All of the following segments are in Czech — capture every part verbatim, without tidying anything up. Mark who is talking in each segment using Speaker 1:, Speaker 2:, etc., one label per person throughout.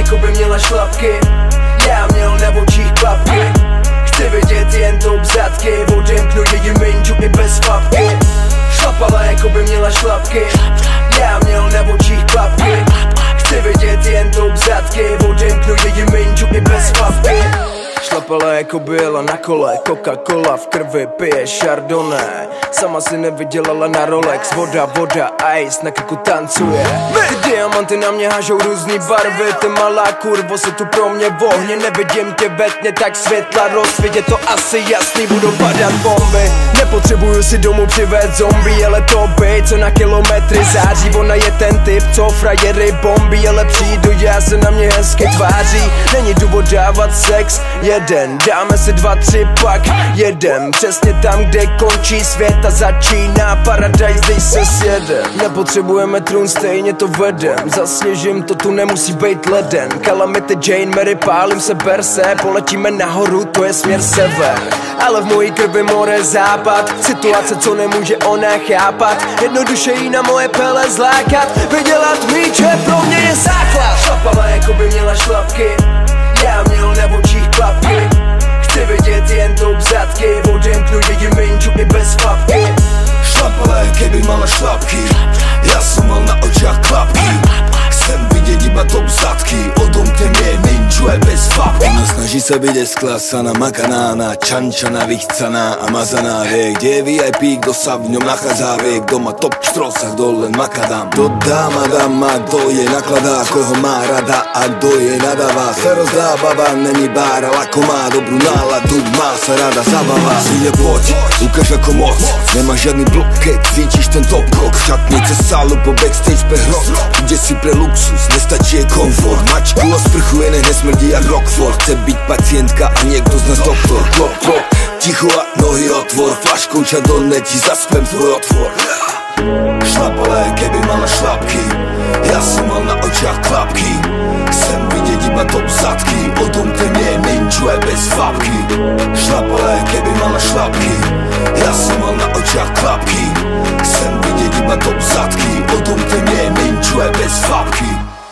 Speaker 1: jako by měla šlapky. Já měl na očích klapky. Chci vidět jen tou vzadky. Odemknu její minču i bez papky. Šlapala jako by měla šlapky. Já měl na očích klapky. Chci vidět jen tou vzadky. Odemknu její minču i bez papky. Šlapala jako byla na kole, Coca-Cola v krvi pije Chardonnay. Sama si nevydělala na Rolex, voda, voda, ice, na krku tancuje. Ty diamanty na mě hážou různý barvy, ty malá kurvo se tu pro mě vohně. Nevidím tě ve tmě, tak světla rozsvít, je to asi jasný, budou padat bomby. Nepotřebuju si domů přivést zombie, ale to bejt, co na kilometry září. Ona je ten typ, co frajery bombí, ale přijdu, já se na mě hezky tváří. Není důvod dávat sex, jeden, dáme si dva, tři, pak jedem. Přesně tam, kde končí svět a začíná paradise, když se sjede. Nepotřebujeme trůn, stejně to vedem. Zasněžím, to tu nemusí být leden. Calamity, Jane, Mary, pálím se berse. Poletíme nahoru, to je směr sever. Ale v mojí krvi more západ. Situace, co nemůže ona chápat. Jednoduše jí na moje pele zlákat. Vydělat míče, pro mě je základ. Šlapala jako by měla šlapky. Já měl na očích klapky. Chci vidět jen tou vzadky. Odemknu její minču i bez papky.
Speaker 2: Šlapala jak keby mala šlapky. Já som mal na očiach klapky. Chcem vidět iba tou vzadky. Odomkne mě minču aj bez papky. Ona snaží se vidět sklásaná, makanána, čančana, vychcaná a mazaná. Vie, kde je vé í pé, kdo sa v ňom nachádzá. Vie, kdo má top štrosách, kdo len makadám. Kdo dá, madám, a kdo je nakladá. Koho má rada a kdo je nadává. Se rozdábava, není bára, lako má dobrú náladu, má sa rada zabava. Svíne poď, ukáž ako moc. Nemá žádný blok, keď cítiš ten top kok. V šatni cez sálu po backstage pre hrot. Ide si pre luxus, nestačí je komfort. Mačku a sprchu jen nesmrdí jak Rockford. Chce byť pacientka a niekto z nás doktor. Klop, klop, ticho a nohy otvor. Flaškou ča do neti, zaspem tvoj otvor. Šlapala jak keby mala šlapky. Ja som mal na očiach klapky. Chcem vidět iba top zadky. Odomkne mě minču aj bez fapky. Šlapala jak keby mala šlapky. Ja som mal na očiach klapky. Chcem vidět iba top zadky. Odomkne mě minču aj bez fapky.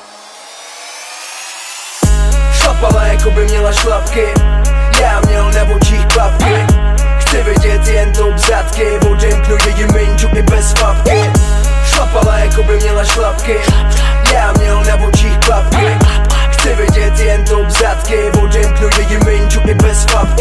Speaker 1: Šlapala jako by měla šlapky. Já měl na očích klapky. Chci vidět jen tou vzadky. Odemknu její minču i bez papky. Šlapala jako by měla šlapky. Já měl na očích klapky. Chci vidět jen tou vzadky. Odemknu její minču i bez papky.